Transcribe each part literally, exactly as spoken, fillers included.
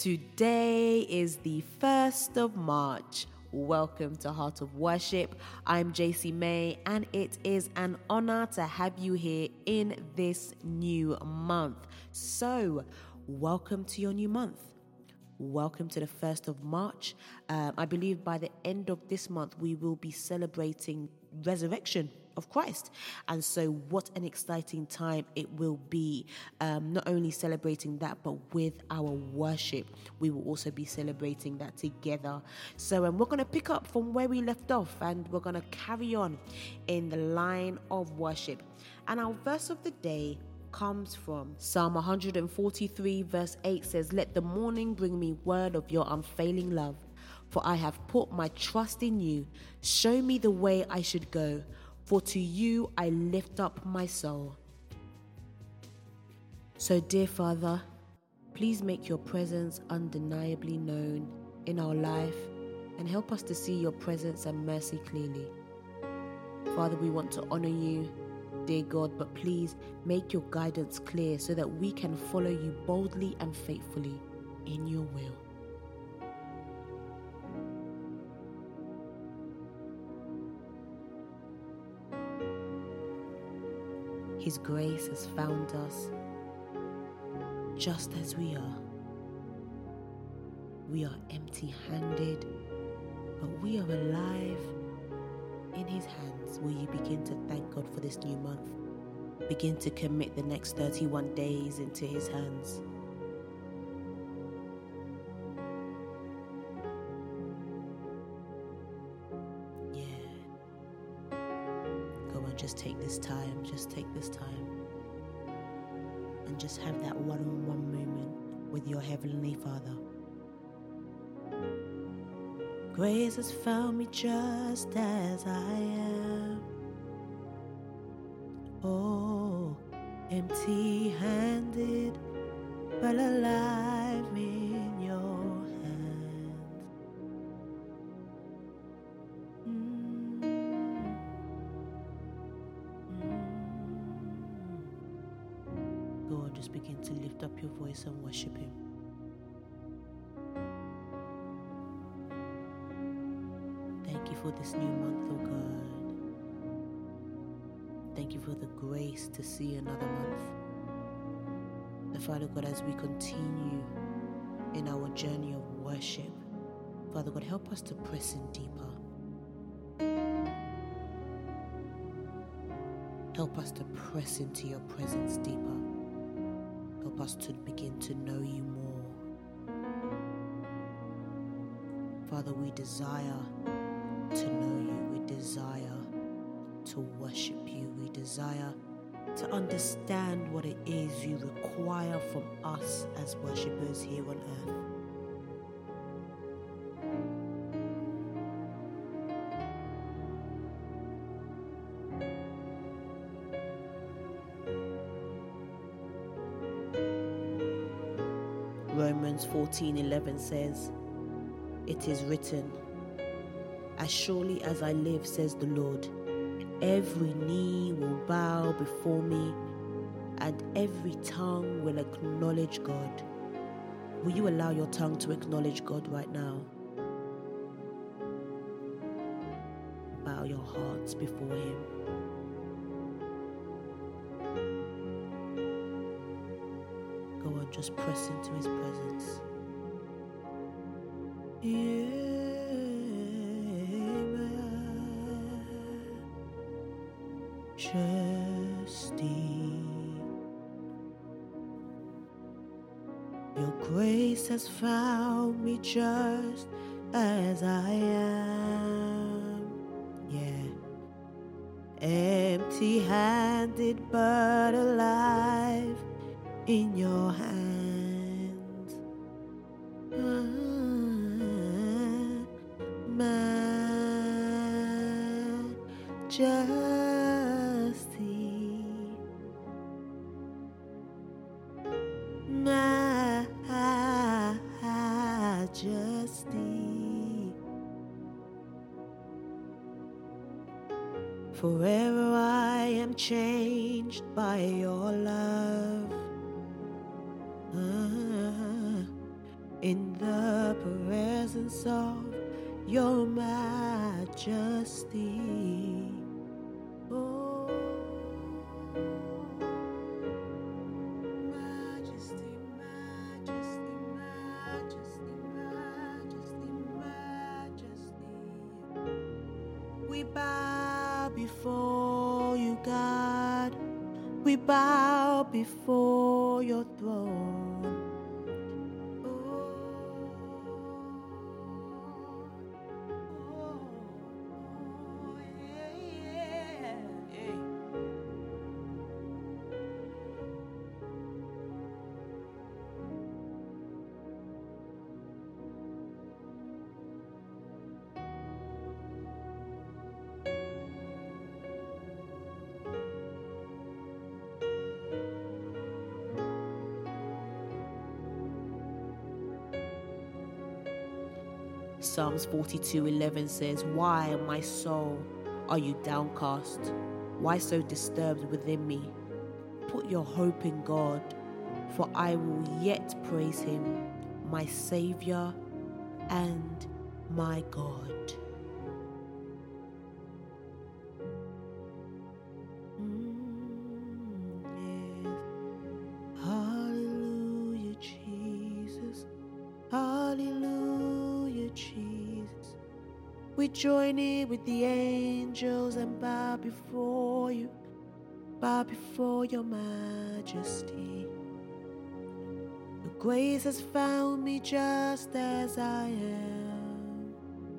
Today is the first of March. Welcome to Heart of Worship. I'm J C May, and it is an honor to have you here in this new month. So, welcome to your new month. Welcome to the first of March. Um, I believe by the end of this month, we will be celebrating resurrection of Christ. And so what an exciting time it will be, um, not only celebrating that, but with our worship. We will also be celebrating that together. So um, we're going to pick up from where we left off, and we're going to carry on in the line of worship. And our verse of the day comes from Psalm one forty-three verse eight says, "Let the morning bring me word of your unfailing love, for I have put my trust in you. Show me the way I should go, for to you I lift up my soul." So, dear Father, please make your presence undeniably known in our life and help us to see your presence and mercy clearly. Father, we want to honor you, dear God, but please make your guidance clear so that we can follow you boldly and faithfully in your will. His grace has found us just as we are. We are empty-handed, but we are alive in His hands. Will you begin to thank God for this new month? Begin to commit the next thirty-one days into His hands. Just take this time, just take this time and just have that one-on-one moment with your Heavenly Father. Grace has found me just as I am. Oh, empty-handed, but alive in your hands. Mm. Go on, just begin to lift up your voice and worship Him. Thank you for this new month, oh God. Thank you for the grace to see another month. The Father God, as we continue in our journey of worship, Father God, help us to press in deeper. Help us to press into your presence deeper. Help us to begin to know you more. Father, we desire to know you. We desire to worship you. We desire to understand what it is you require from us as worshippers here on earth. Romans fourteen eleven says, "It is written, as surely as I live, says the Lord, every knee will bow before me, and every tongue will acknowledge God." Will you allow your tongue to acknowledge God right now? Bow your hearts before Him. Go on, just press into His presence. Yeah. Majesty, your grace has found me just as I am. Yeah. Empty-handed but alive in your hands. Ah, majesty, majesty. Forever I am changed by your love. Ah, in the presence of your majesty. Oh, majesty, majesty, majesty, majesty, majesty. We bow before you, God. We bow before your throne. Psalms forty-two eleven says, "Why, my soul, are you downcast? Why so disturbed within me? Put your hope in God, for I will yet praise him, my Saviour and my God." Mm, yes. Hallelujah, Jesus. Hallelujah, Jesus. We join in with the angels and bow before you, bow before your majesty. Your grace has found me just as I am,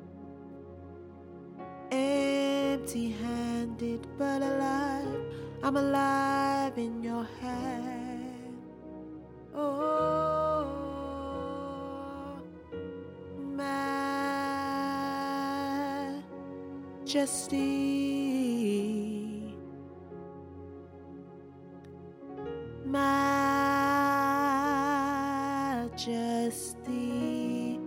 empty-handed but alive. I'm alive in your hand. Oh, majesty, majesty.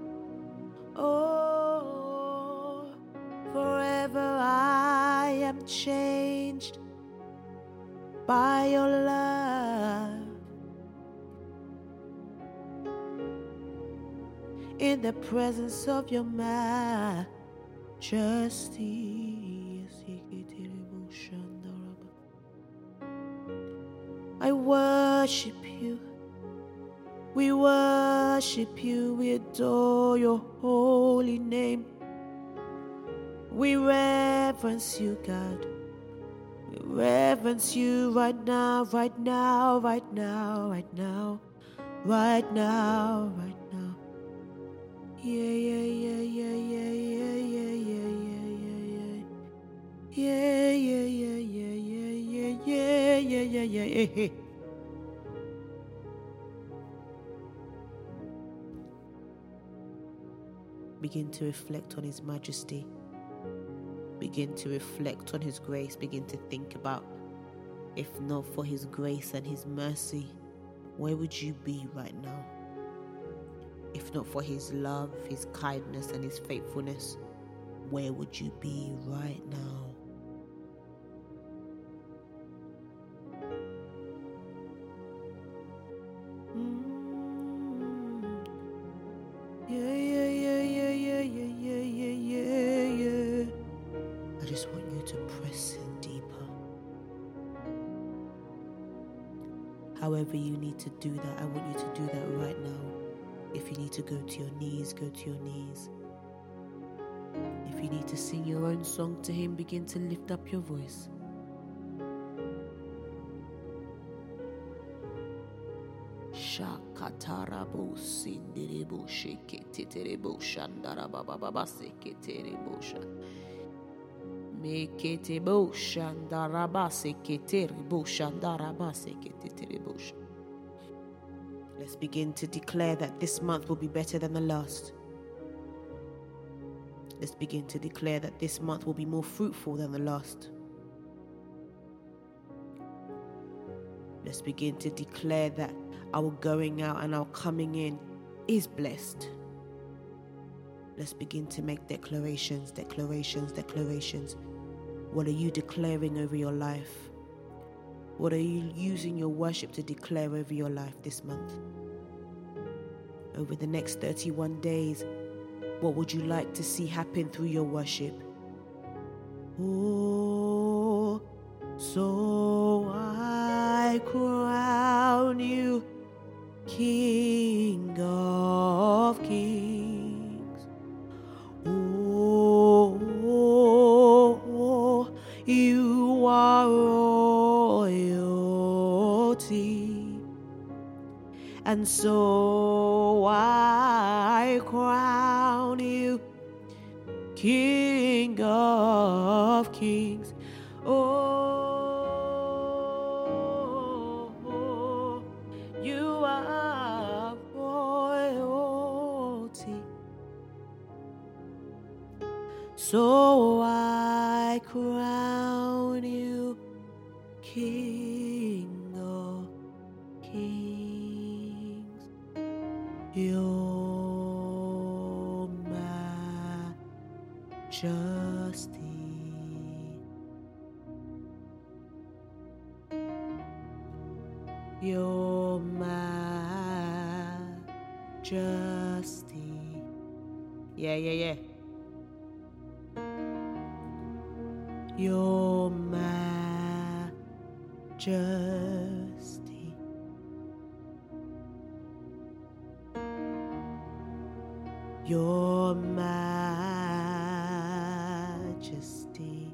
Oh, forever I am changed by your love. In the presence of your majesty, I worship you. We worship you. We adore your holy name. We reverence you, God. We reverence you right now, right now, right now, right now, right now, right now. Yeah, yeah, yeah, yeah, yeah, yeah, yeah, yeah, yeah, yeah, yeah, yeah, yeah, yeah, yeah, yeah, yeah, yeah, yeah. Begin to reflect on his majesty. Begin to reflect on his grace. Begin to think about, if not for his grace and his mercy, where would you be right now? If not for his love, his kindness, and his faithfulness, where would you be right now? Mm. Yeah, yeah, yeah, yeah, yeah, yeah, yeah, yeah, yeah, yeah. I just want you to press in deeper. However you need to do that, I want you to do that right now. If you need to go to your knees, go to your knees. If you need to sing your own song to him, begin to lift up your voice. Shakatarabo sindirebo sheketerebo shandarababa seketerebo sha. Meketebo shandaraba seketerebo shandaraba seketerebo sha. Let's begin to declare that this month will be better than the last. Let's begin to declare that this month will be more fruitful than the last. Let's begin to declare that our going out and our coming in is blessed. Let's begin to make declarations, declarations, declarations. What are you declaring over your life? What are you using your worship to declare over your life this month? over the next thirty-one days. What would you like to see happen through your worship? Oh, so I crown you King of Kings. Oh, you are royalty. And so I crown you King of Kings. Oh, you are royalty. So I crown you King of Kings. Your majesty. Your majesty. Yeah, yeah, yeah. Your majesty. Your majesty.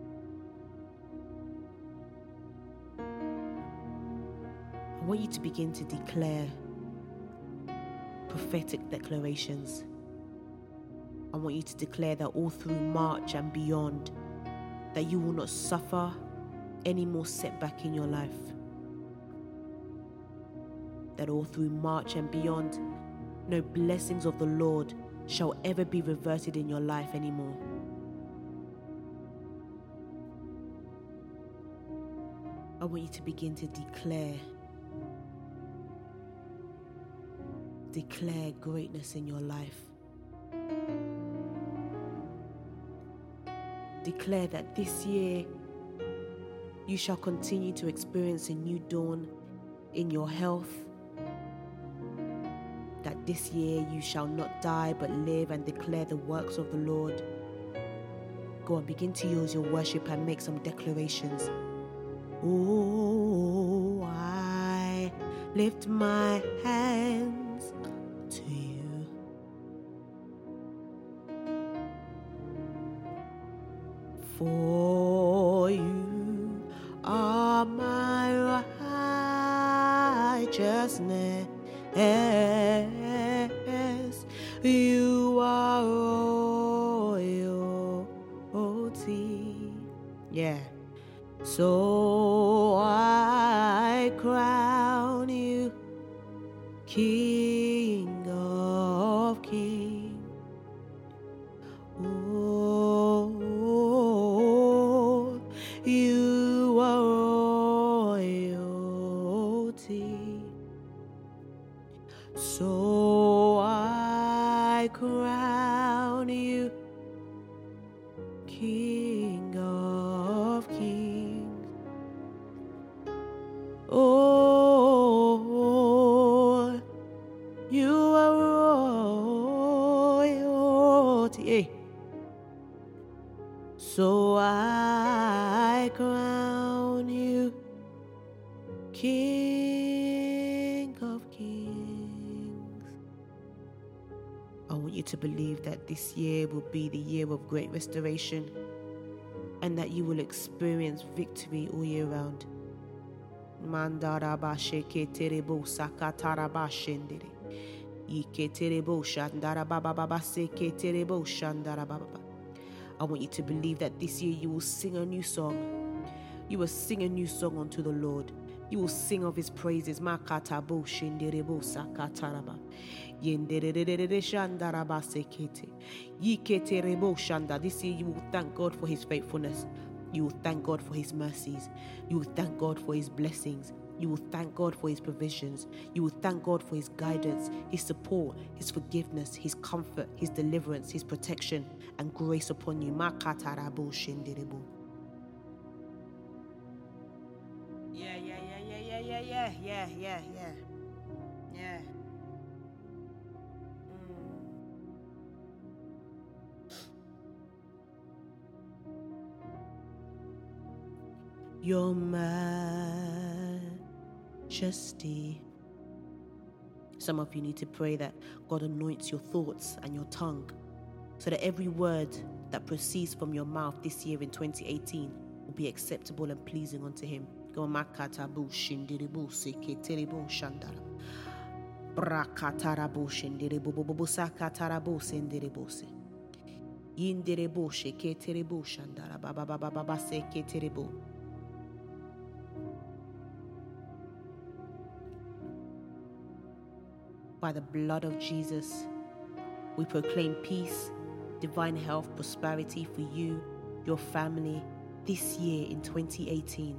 I want you to begin to declare prophetic declarations. I want you to declare that all through March and beyond, that you will not suffer any more setback in your life. That all through March and beyond, no blessings of the Lord shall ever be reverted in your life anymore. I want you to begin to declare, declare greatness in your life. Declare that this year you shall continue to experience a new dawn in your health. That this year you shall not die but live and declare the works of the Lord. Go and begin to use your worship and make some declarations. Oh, I lift my hands to you. For you are my righteousness. You are royalty. Yeah. So I crown you King of Kings. Oh, you are royalty. So I crown you King of Kings. Oh, you are royalty. Hey. So I crown you King of Kings. I want you to believe that this year will be the year of great restoration and that you will experience victory all year round. Mandarabashe keterebo sakatarabashendere. Iketerebo shandarabababase keterebo shandarababa. I want you to believe that this year you will sing a new song. You will sing a new song unto the Lord. You will sing of his praises. Makatabo shenderebo sakataraba. Yendererere shandaraba sekete. Yiketerebo shanda. This year you will thank God for his faithfulness. You will thank God for his mercies. You will thank God for his blessings. You will thank God for his provisions. You will thank God for his guidance, his support, his forgiveness, his comfort, his deliverance, his protection, and grace upon you. Makatarabo shenderebo. Yeah, yeah, yeah, yeah, yeah, yeah, yeah, yeah, yeah, yeah. Your majesty. Some of you need to pray that God anoints your thoughts and your tongue so that every word that proceeds from your mouth this year in twenty eighteen will be acceptable and pleasing unto Him. Go makatabu shindiribu seketeribu shandara. Brakatarabu shindiribu busakatarabu sendiribu se. Yindiribu sheketeribu shandara baba baba baba seketeribu. By the blood of Jesus, we proclaim peace, divine health, prosperity for you, your family, this year in twenty eighteen.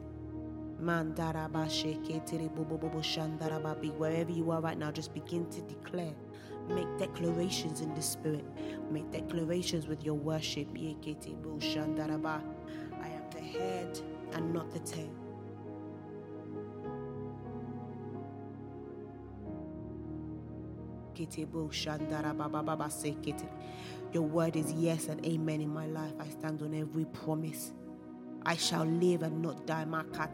Wherever you are right now, just begin to declare. Make declarations in the spirit. Make declarations with your worship. I am the head and not the tail. Your word is yes and amen in my life. I stand on every promise. I shall live and not die.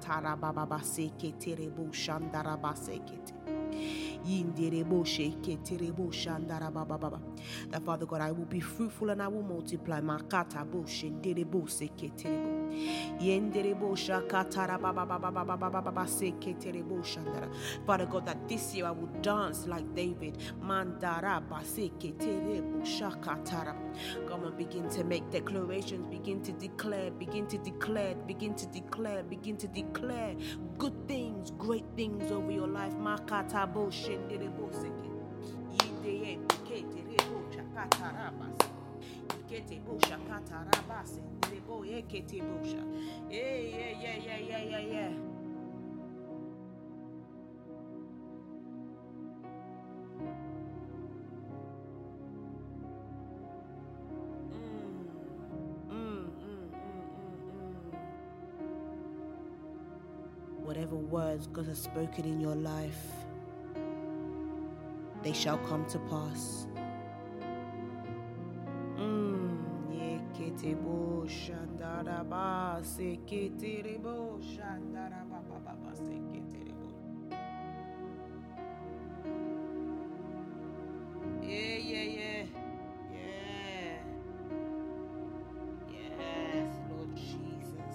That Father God, I will be fruitful and I will multiply. Father God, that this year I will dance like David. Come and begin to make declarations, begin to declare, begin to declare, begin to declare, begin to declare good things, great things over your life. Yeah, yeah, yeah, yeah, yeah, yeah, yeah. Whatever words God has spoken in your life, they shall come to pass. Yeah, yeah, yeah. Yeah. Yes, Lord Jesus.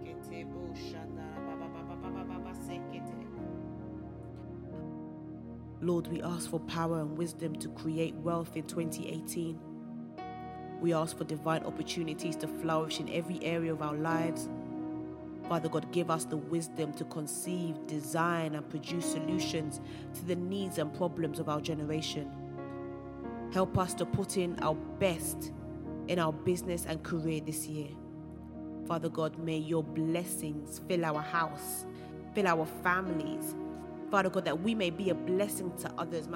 Lord, we ask for power and wisdom to create wealth in twenty eighteen. We ask for divine opportunities to flourish in every area of our lives. Father God, give us the wisdom to conceive, design, and produce solutions to the needs and problems of our generation. Help us to put in our best in our business and career this year. Father God, may your blessings fill our house, fill our families. Father God, that we may be a blessing to others.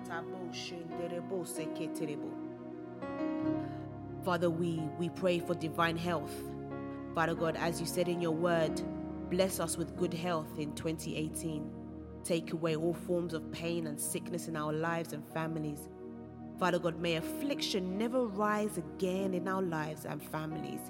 Father, we, we pray for divine health. Father God, as you said in your word, bless us with good health in twenty eighteen. Take away all forms of pain and sickness in our lives and families. Father God, may affliction never rise again in our lives and families.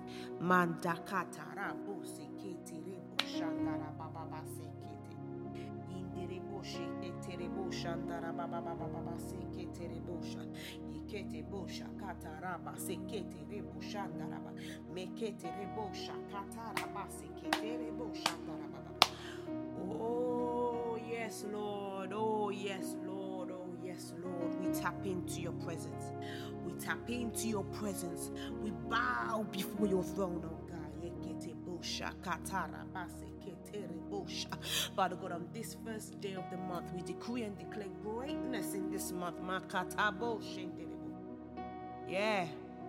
Oh, yes, Lord. Oh, yes, Lord. Oh, yes, Lord. We tap into your presence. We tap into your presence. We bow before your throne, oh God. Father God, on this first day of the month, we decree and declare greatness in this month. Yeah.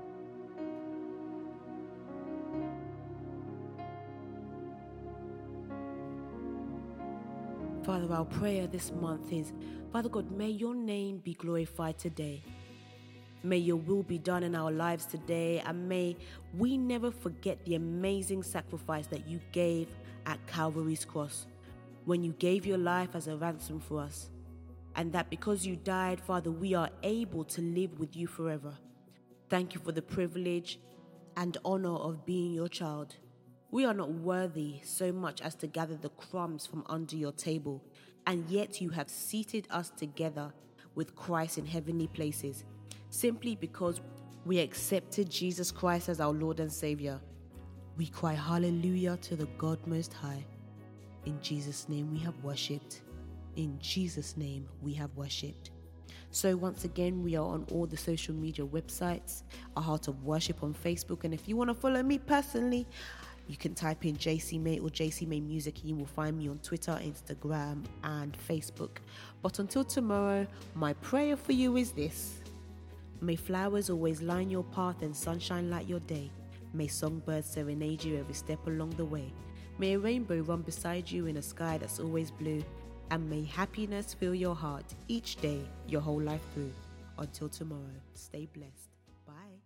Father, our prayer this month is, Father God, may your name be glorified today. May your will be done in our lives today, and may we never forget the amazing sacrifice that you gave at Calvary's cross, when you gave your life as a ransom for us, and that because you died, Father, we are able to live with you forever. Thank you for the privilege and honor of being your child. We are not worthy so much as to gather the crumbs from under your table, and yet you have seated us together with Christ in heavenly places, simply because we accepted Jesus Christ as our Lord and Savior. We cry hallelujah to the God Most High. In Jesus' name we have worshipped. In Jesus' name we have worshipped. So once again, we are on all the social media websites, A Heart of Worship on Facebook. And if you want to follow me personally, you can type in J C May or J C May Music and you will find me on Twitter, Instagram and Facebook. But until tomorrow, my prayer for you is this. May flowers always line your path and sunshine light your day. May songbirds serenade you every step along the way. May a rainbow run beside you in a sky that's always blue. And may happiness fill your heart each day, your whole life through. Until tomorrow, stay blessed. Bye.